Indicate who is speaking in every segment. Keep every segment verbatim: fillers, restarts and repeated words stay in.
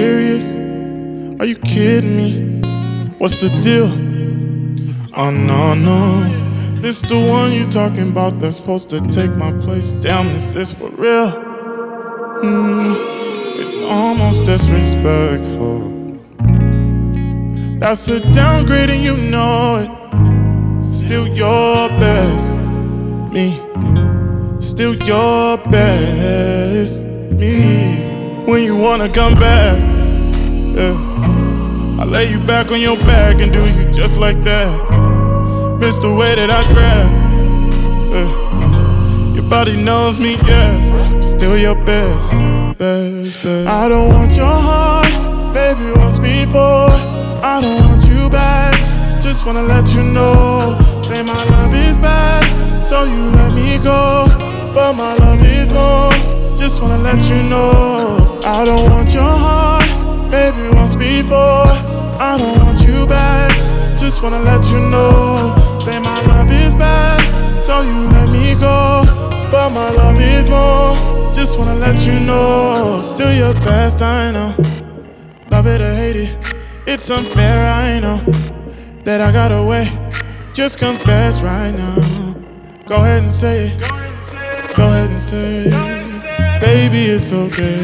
Speaker 1: serious? Are you kidding me? What's the deal? Oh no, no. This the one you talking about that's supposed to take my place. Damn, is this for real? Mm, it's almost disrespectful. That's a downgrade and you know it. Still your best, me. Still your best, me. When you wanna come back, yeah, I lay you back on your back and do you just like that. Miss the way that I grab, yeah. Your body knows me, yes. I'm still your best, best, best. I don't want your heart, baby, once before. I don't want you back, just wanna let you know. Say my love is bad, so you let me go. But my love is more, just wanna let you know. I don't want your heart, maybe once before. I don't want you back, just wanna let you know. Say my love is bad, so you let me go. But my love is more, just wanna let you know. Still your best, I know. Love it or hate it, it's unfair, I know. That I got away, just confess right now. Go ahead and say it, go ahead and say it. Baby, it's okay.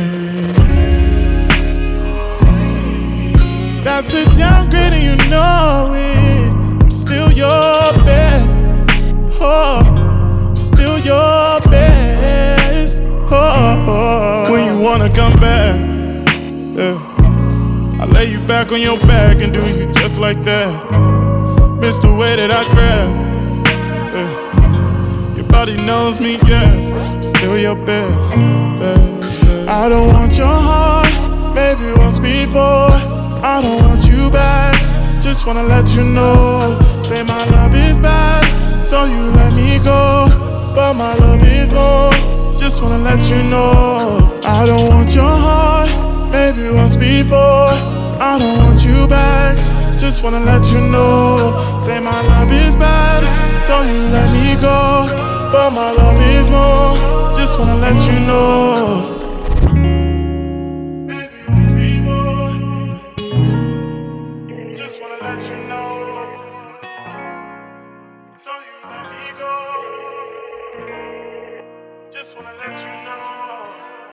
Speaker 1: That's a downgrade and you know it. I'm still your best, oh, I'm still your best, oh. When you wanna come back, yeah, I lay you back on your back and do you just like that. Miss the way that I grab, yeah. Your body knows me, yes. I'm still your best, best, best. I don't want your heart, maybe once before. I don't want you back, just wanna let you know. Say my love is bad, so you let me go. But my love is more, just wanna let you know. I don't want your heart, maybe once before. I don't want you back, just wanna let you know. Say my love is bad, so you let me go. But my love is more, just wanna let you know.